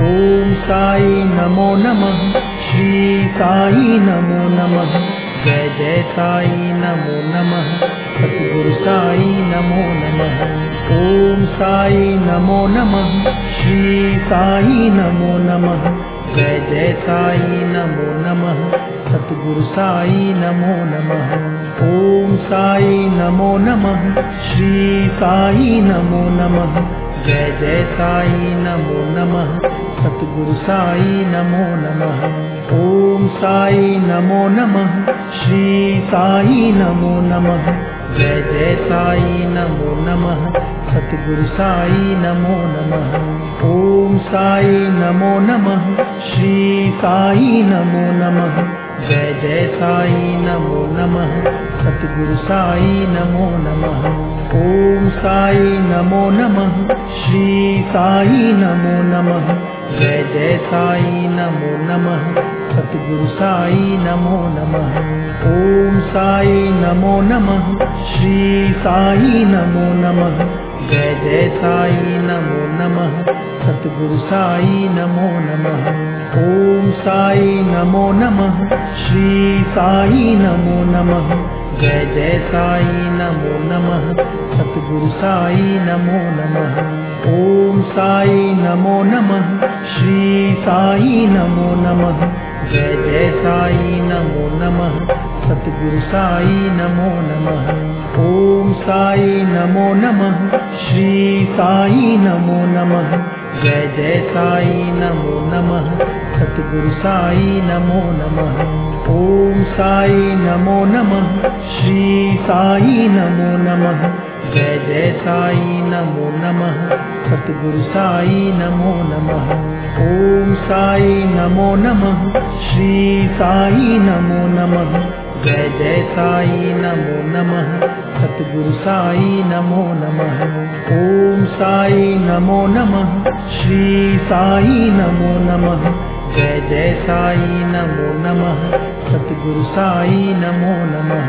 ओम साई नमो नमः। श्री साई नमो नमः। जय जय साई नमो नमः। सतगुरु साई नमो नमः। ओम साई नमो नमः। श्री साई नमो नमः। जय जय साई नमो नमः। सतगुरु साई नमो नमः। ओम साई नमो नमः। श्री साई नमो नमः। जय जय साई नमो नमः। सतगुरु साई नमो नमः। ओम साई नमो नमः। श्री साई नमो नमः। जय जय साई नमो नमः। सतगुरु साई नमो नमः। ओम साई नमो नमः। श्री साई नमो नमः। जय जय साई नमो नमः। सतगुरु साई नमो नमः। ओम साई नमो नमः। श्री साई नमो नमः। जय जय साई नमो नमः। सतगुरु साई नमो नमः। ओम साई नमो नमः। श्री साई नमो नमः। जय जय साई नमो नमः। सतगुरु साई नमो नमः। ओम साई नमो नमः। श्री साई नमो नमः। जय जय साई नमो नमः। सतगुरु साई नमो नमः। ओम साई नमो नमः। श्री साई नमो नमः। जय जय साई नमो नमः। सतगुरु साई नमो नमः। ओम साई नमो नमः। श्री साई नमो नमः। जय जय साई नमो नमः। सतगुरु साई नमो नमः। ओम साई नमो नमः। श्री साई नमो नमः। जय जय साई नमो नमः। सतगुरु साई नमो नमः। ओम साई नमो नमः। श्री साई नमो नमः। जय जय साई नमो नमः। सतगुरु साई नमो नमः। ओम साई नमो नमः। श्री साई नमो नमः। जय जय साई नमो नमः। सतगुरु साई नमो नमः।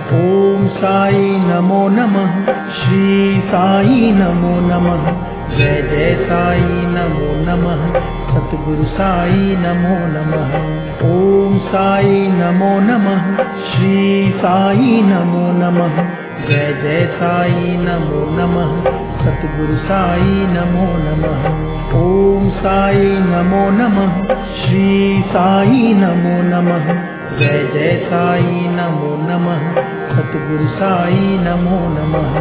ओम साई नमो नमः। श्री साई नमो नमः। जय जय साई नमो नमः। सतगुरु साई नमो नमः। ओम साई नमो नमः। श्री साई नमो नमः। जय जय साई नमो नमः। सतगुरु साई नमो नमः। ओम साई नमो नमः। श्री साई नमो नमः। जय जय साई नमो नमः। सतगुरु साई नमो नमः।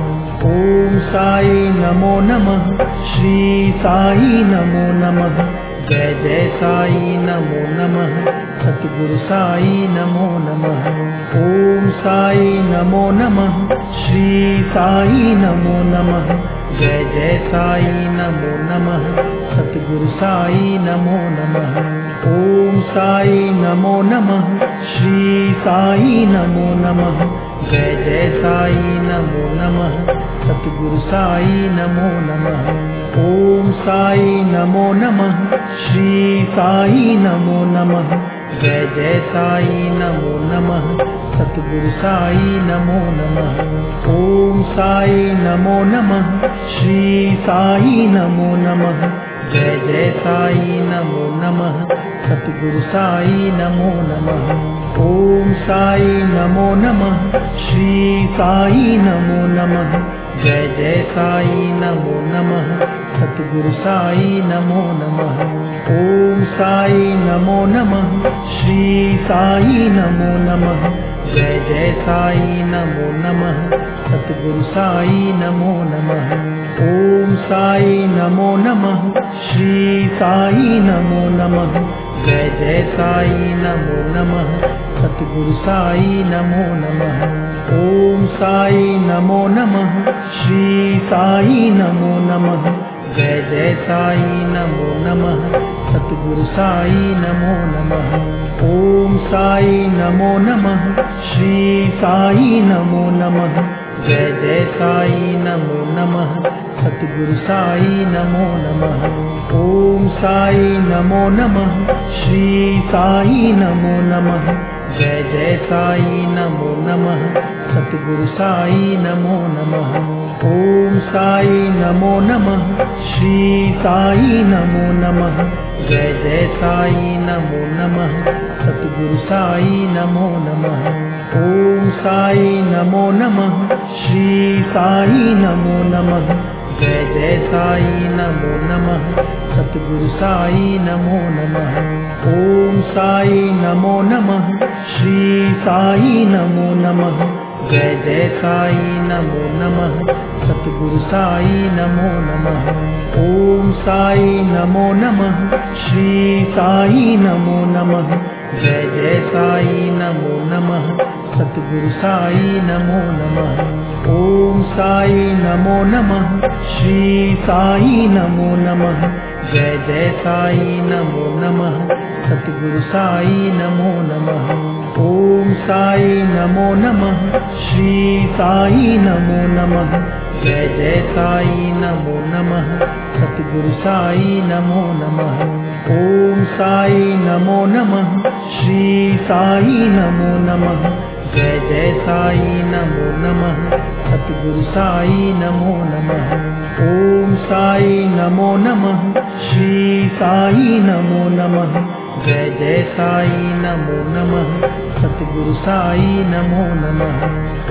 ओम साई नमो नमः। श्री साई नमो नमः। जय जय साई नमो नमः। सतगुरु साई नमो नमः। ओम साई नमो नमः। श्री साई नमो नमः। जय जय साई नमो नमः। सतगुरु साई नमो नमः। ओम साई नमो नमः। श्री साई नमो नमः। जय जय साई नमो नमः। सतगुरु साई नमो नमः। ओम साई नमो नमः। श्री साई नमो नमः। जय जय साई नमो नमः। सतगुरु साई नमो नमः। ओम साई नमो नमः। श्री साई नमो नमः। जय जय साई नमो नमः। सतगुरु साई नमो नमः। ओम साई नमो नमः। श्री साई नमो नमः। जय जय साई नमो नमः। सतगुरु साई नमो नमः। ओम साई नमो नमः। श्री साई नमो नमः। जय जय साई नमो नमः। सतगुरु साई नमो नमः। ओम साई नमो नमः। श्री साई नमो नमः। जय जय साई नमो नमः। सतगुरु साई नमो नमः। ओम साई नमो नमः। श्री साई नमो नमः। जय जय साई नमो नमः। सतगुरु साई नमो नमः। ओम साई नमो नमः। श्री साई नमो नमः। जय जय साई नमो नमः। सतगुरु साई नमो नमः। ओम साई नमो नमः। श्री साई नमो नमः। जय जय साई नमो नमः। सतगुरु साई नमो नमः। ओम साई नमो नमः। श्री साई नमो नमः। जय जय साई नमो नमः। सतगुरु साई नमो नमः। ओम साई नमो नमः। श्री साई नमो नमः। जय जय साई नमो नमः। सतगुरु साई नमो नमः। ओम साई नमो नमः। श्री साई नमो नमः। जय जय साई नमो नमः। सतगुरु साई नमो नमः। ओम साई नमो नमः। श्री साई नमो नमः। जय जय साई नमो नमः। सतगुरु साई नमो नमः। ओम साई नमो नमः। श्री साई नमो नमः। जय जय साई नमो नमः। सतगुरु साई नमो नमः। ओम साई नमो नमः। श्री साई नमो नमः। जय जय साई नमो नमः। सतगुरु साई नमो नमः। ओम साई नमो नमः। श्री साई नमो नमः। जय जय साई नमो नमः। सतगुरु साई नमो नमः। ओम साई नमो नमः। श्री साई नमो नमः। जय जय साई नमो नमः। सतगुरु साई नमो नमः।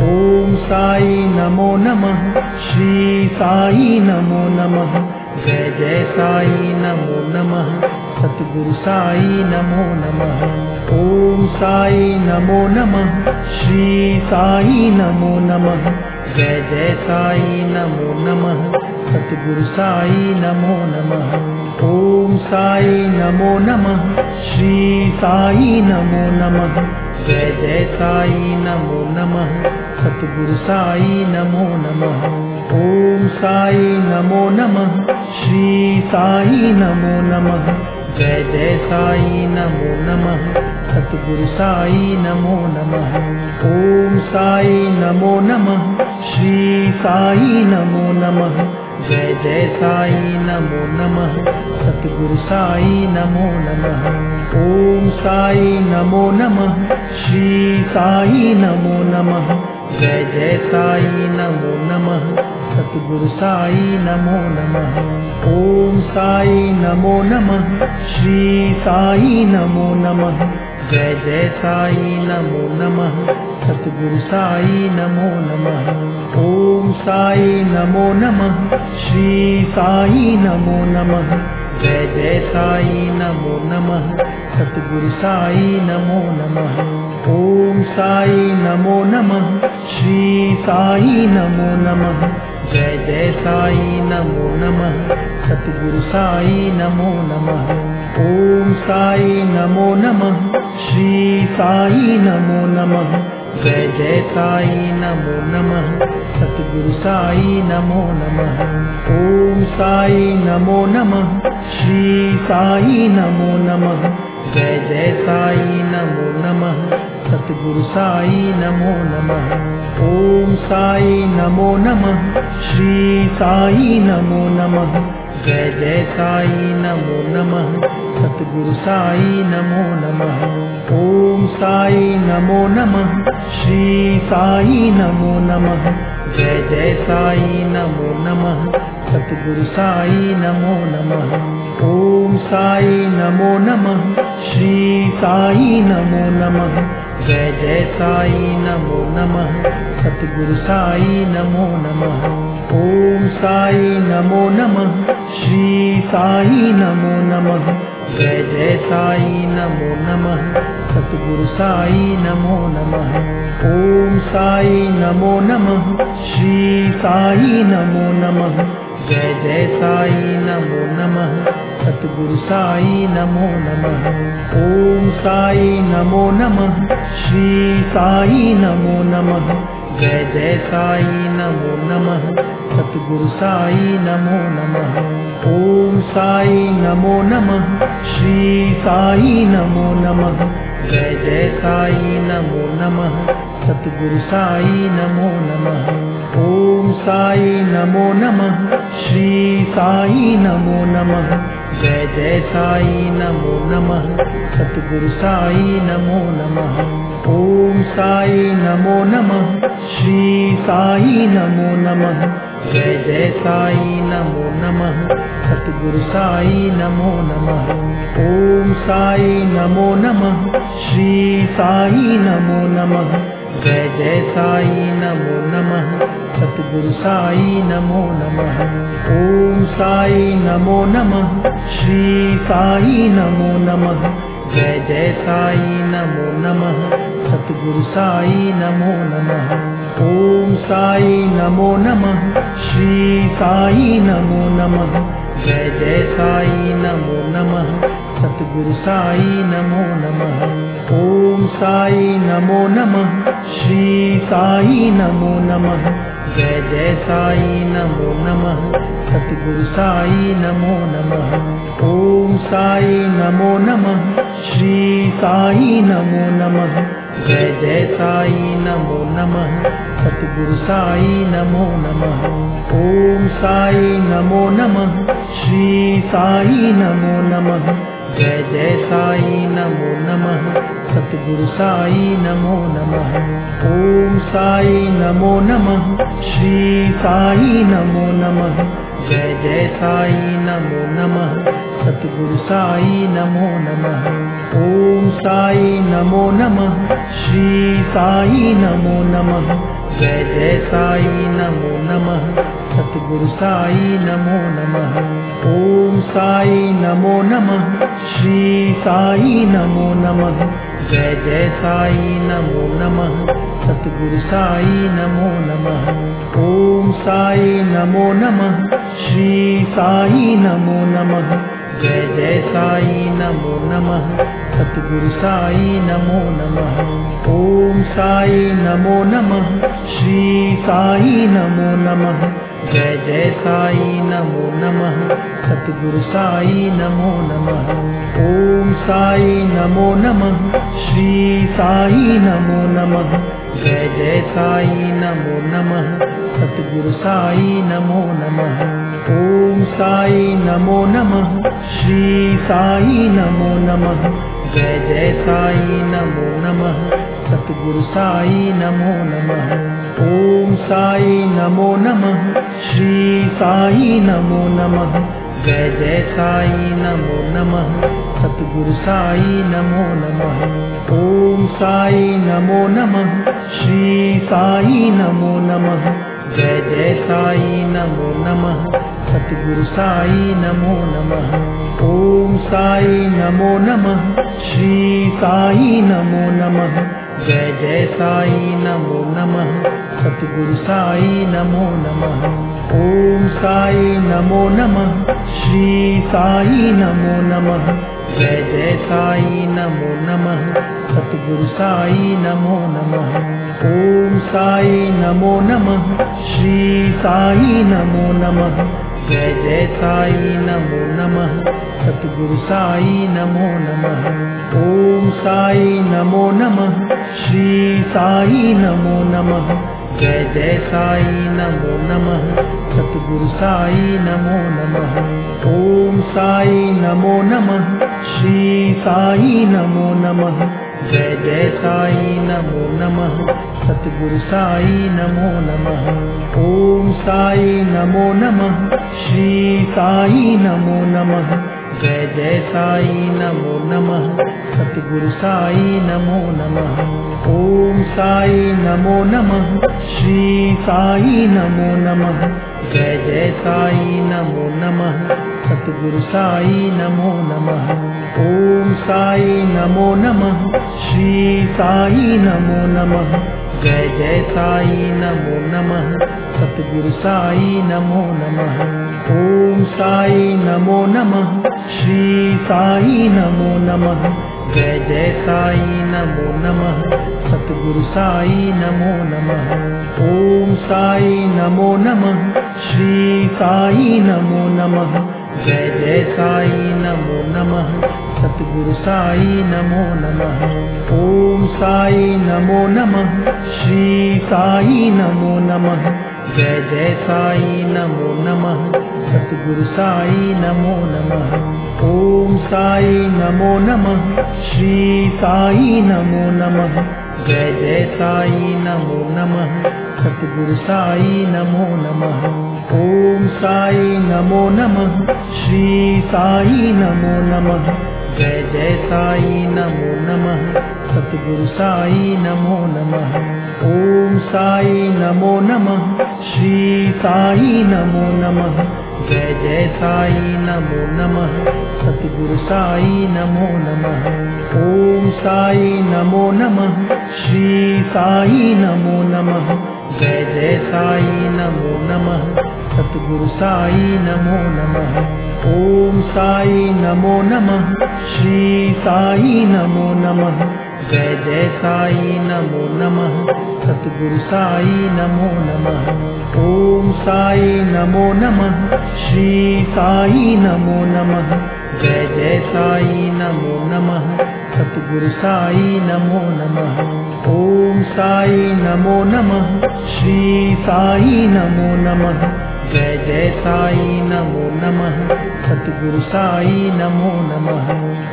ओम साई नमो नमः। श्री साई नमो नमः। जय जय साई नमो नमः। सतगुरु साई नमो नमः। ओम साई नमो नमः। श्री साई नमो नमः। जय जय साई नमो नमः। सतगुरु साई नमो नमः। ओम साई नमो नमः। श्री साई नमो नमः। जय जय साई नमो नमः। सतगुरु साई नमो नमः। ओम साई नमो नमः। श्री साई नमो नमः। जय जय साई नमो नमः। सतगुरु साई नमो नमः। ओम साई नमो नमः। श्री साई नमो नमः। जय जय साई नमो नमः। सतगुरु साई नमो नमः। ओम साई नमो नमः। श्री साई नमो नमः। जय जय साई नमो नमः। सतगुरु साई नमो नमः। ओम साई नमो नमः। श्री साई नमो नमः। जय जय साई नमो नमः। सतगुरु साई नमो नमः। ओम साई नमो नमः। श्री साई नमो नमः। जय जय साई नमो नमः। सतगुरु साई नमो नमः। ओम साई नमो नमः। श्री साई नमो नमः। जय जय साई नमो नमः। सतगुरु साई नमो नमः। ओम साई नमो नमः। श्री साई नमो नमः। जय जय साई नमो नमः। सतगुरु साई नमो नमः। ओम साई नमो नमः। श्री साई नमो नमः। जय जय साई नमो नमः। सतगुरु साई नमो नमः। ओम साई नमो नमः। श्री साई नमो नमः। जय जय साई नमो नमः। सतगुरु साई नमो नमः। ओम साई नमो नमः। श्री साई नमो नमः। जय जय साई नमो नमः। सतगुरु साई नमो नमः। ओम साई नमो नमः। श्री साई नमो नमः। जय जय साई नमो नमः। सतगुरु साई नमो नमः। ओम साई नमो नमः। श्री साई नमो नमः। जय जय साई नमो नमः। सतगुरु साई नमो नमः। ओम साई नमो नमः। श्री साई नमो नमः। जय जय साई नमो नमः। सतगुरु साई नमो नमः। ओम साई नमो नमः। श्री साई नमो नमः। जय जय साई नमो नमः। सतगुरु साई नमो नमः। ओम साई नमो नमः। श्री साई नमो नमः। जय जय साई नमो नमः। सतगुरु साई नमो नमः। ओम साई नमो नमः। श्री साई नमो नमः। जय जय साई नमो नमः। सतगुरु साई नमो नमः। ओम साई नमो नमः। श्री साई नमो नमः। जय जय साई नमो नमः। सतगुरु साई नमो नमः। ओम साई नमो नमः। श्री साई नमो नमः। जय जय साई नमो नमः। सतगुरु साई नमो नमः। ओम साई नमो नमः। श्री साई नमो नमः। जय जय साई नमो नमः। सतगुरु साई नमो नमः। ओम साई नमो नमः। श्री साई नमो नमः। जय जय साई नमो नमः। सतगुरु साई नमो नमः। ओम साई नमो नमः। श्री साई नमो नमः। जय जय साई नमो नमः। सतगुरु साई नमो नमः। ओम साई नमो नमः। श्री साई नमो नमः। जय जय साई नमो नमः। सतगुरु साई नमो नमः। ओम साई नमो नमः। श्री साई नमो नमः। जय जय साई नमो नमः। सतगुरु साई नमो नमः। ओम साई नमो नमः। श्री साई नमो नमः। जय जय साई नमो नमः। सतगुरु साई नमो नमः। ओम साई नमो नमः। श्री साई नमो नमः। जय जय साई नमो नमः। सतगुरु साई नमो नमः। ओम साई नमो नमः। श्री साई नमो नमः। जय जय साई नमो नमः। सतगुरु साई नमो नमः। ओम साई नमो नमः। श्री साई नमो नमः। जय जय साई नमो नमः। सतगुरु साई नमो नमः। ओम साई नमो नमः। श्री साई नमो नमः। जय जय साई नमो नमः। सतगुरु साई नमो नमः। ओम साई नमो नमः। श्री साई नमो नमः। जय जय साई नमो नमः। सतगुरु साई नमो नमः। ओम साई नमो नमः। श्री साई नमो नमः। जय जय साई नमो नमः। सतगुरु साई नमो नमः। ओम साई नमो नमः। श्री साई नमो नमः। जय जय साई नमो नमः। सतगुरु साई नमो नमः। ओम साई नमो नमः। श्री साई नमो नमः। जय जय साई नमो नमः। सतगुरु साई नमो नमः। ओम साई नमो नमः। श्री साई नमो नमः। जय जय साई नमो नमः। सतगुरु साई नमो नमः। ओम साई नमो नमः। श्री साई नमो नमः। जय जय साई नमो नमः। सतगुरु साई नमो नमः। ओम साई नमो नमः। श्री साई नमो नमः। जय जय साई नमो नमः। सतगुरु साई नमो नमः। ओम साई नमो नमः। श्री साई नमो नमः। जय जय साई नमो नमः। सतगुरु साई नमो नमः। ओम साई नमो नमः। श्री साई नमो नमः। जय जय साई नमो नमः। सतगुरु साई नमो नमः। ओम साई नमो नमः। श्री साई नमो नमः। जय जय साई नमो नमः। सतगुरु साई नमो नमः। ओम साई नमो नमः। श्री साई नमो नमः। जय जय साई नमो नमः। सतगुरु साई नमो नमः। ओम साई नमो नमः। श्री साई नमो नमः। जय जय साई नमो नमः। सतगुरु साई नमो नमः। ओम साई नमो नमः। श्री साई नमो नमः। जय जय साई नमो नमः। सतगुरु साई नमो नमः। ओम साई नमो नमः। श्री साई नमो नमः। जय जय साई नमो नमः। सतगुरु साई नमो नमः। ओम साई नमो नमः। श्री साई नमो नमः। जय जय साई नमो नमः। सतगुरु साई नमो नमः। ओम साई नमो नमः। श्री साई नमो नमः। जय जय साई नमो नमः। सतगुरु साई नमो नमः। साई नमो नमः, श्री साई नमो नमः, जय जय साई नमो नमः, सतगुरु साई नमो नमः। ओम साई नमो नमः, श्री साई नमो नमः, जय जय साई नमो नमः, सतगुरु साई नमो नमः। ओम साई नमो नमः, श्री साई नमो नमः, जय जय साई नमो नमः, सतगुरु साई नमो नमः। ओम साई नमो नमः, श्री साई नमो नमः, जय जय साई नमो नमः, सतगुरु साई नमो नमः। ओम साई नमो नमः, श्री साई नमो नमः, जय जय साई नमो नमः, सतगुरु साई नमो नमः। ओम साई नमो नमः, श्री साई नमो नमः, जय जय साई नमो नमः, सतगुरु साई नमो नमः।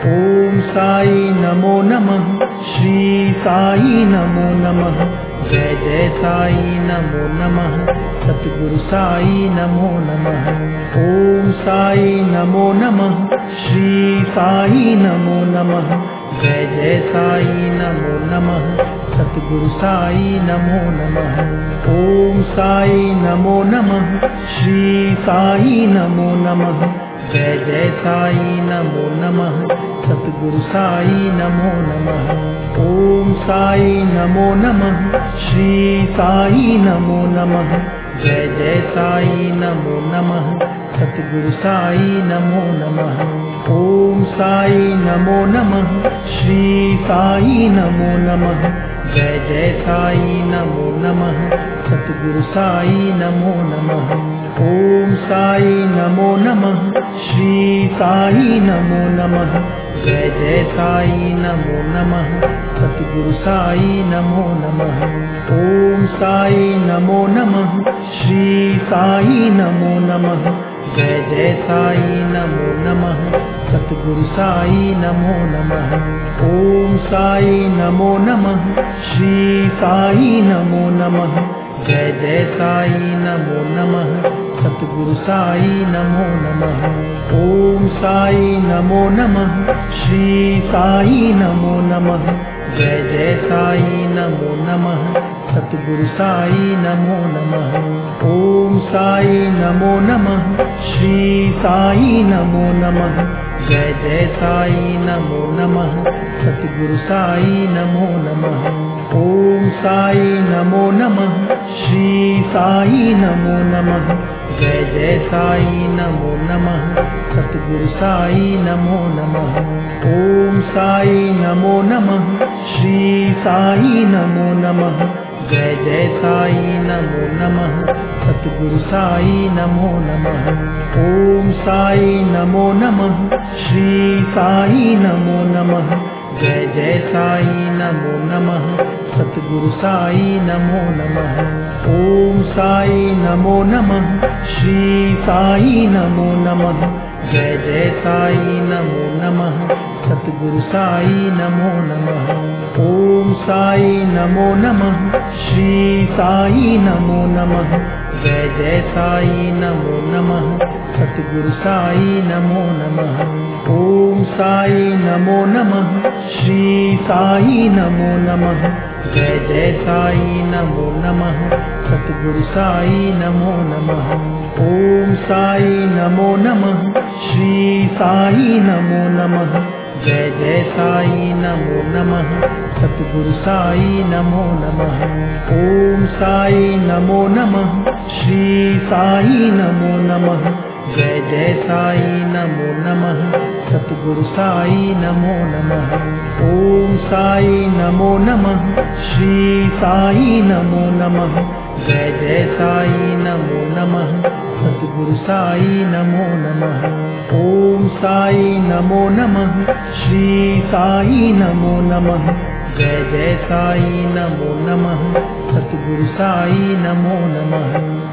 ओम साई नमो नमः, श्री साई नमो नमः, जय जय साई नमो नमः, सतगुरु साई नमो नमः। ओम साई नमो नमः, श्री साई नमो नमः, जय जय साई नमो नमः, सतगुरु साई नमो नमः। ओम साई नमो नमः, श्री साई नमो नमः, जय जय साई नमो नमः, सतगुरु साई नमो नमः। ओम साई नमो नमः, श्री साई नमो नमः, जय जय साई नमो नमः, सतगुरु साई नमो नमः। ओम साई नमो नमः, श्री साई नमो नमः, जय जय साई नमो नमः, सतगुरु साई नमो नमः। ओम साई नमो नमः, श्री साई नमो नमः, जय जय साई नमो नमः, सतगुरु साई नमो नमः। ओम साई नमो नमः, श्री साई नमो नमः, जय जय साई नमो नमः, सतगुरु साई नमो नमः। ओम साई नमो नमः, श्री साई नमो नमः, जय जय साई नमो नमः, सतगुरु साई नमो नमः। ओम साई नमो नमः, श्री साई नमो नमः, जय जय साई नमो नमः, सतगुरु साई नमो नमः। ओम साई नमो नमः, श्री साई नमो नमः, जय जय साई नमो नमः, सतगुरु साई नमो नमः। ओम साई नमो नमः, श्री साई नमो नमः, जय जय साई नमो नमः, सतगुरु साई नमो नमः। ओम साई नमो नमः, श्री साई नमो नमः, जय जय साई नमो नमः, सतगुरु साई नमो नमः। ओम साई नमो नमः, श्री साई नमो नमः, जय जय साई नमो नमः, सतगुरु साई नमो नमः। ओम साई नमो नमः, श्री साई नमो नमः, जय जय साई नमो नमः, सतगुरु साई नमो नमः। ओम साई नमो नमः, श्री साई नमो नमः, जय जय साई नमो नमः, सतगुरु साई नमो नमः। ओम साई नमो नमः, श्री साई नमो नमः, जय जय साई नमो नमः, सतगुरु साई नमो नमः। ओम साई नमो नमः, श्री साई नमो नमः, जय जय साई नमो नमः, सतगुरु साई नमो नमः। ओम साई नमो नमः, श्री साई नमो नमः, जय जय साई नमो नमः, सतगुरु साई नमो नमः। ओम साई नमो नमः, श्री साई नमो नमः, जय जय साई नमो नमः, सतगुरु साई नमो नमः। ओम साई नमो नमः, श्री साई नमो नमः, जय जय साई नमो नमः, सतगुरु साई नमो नमः।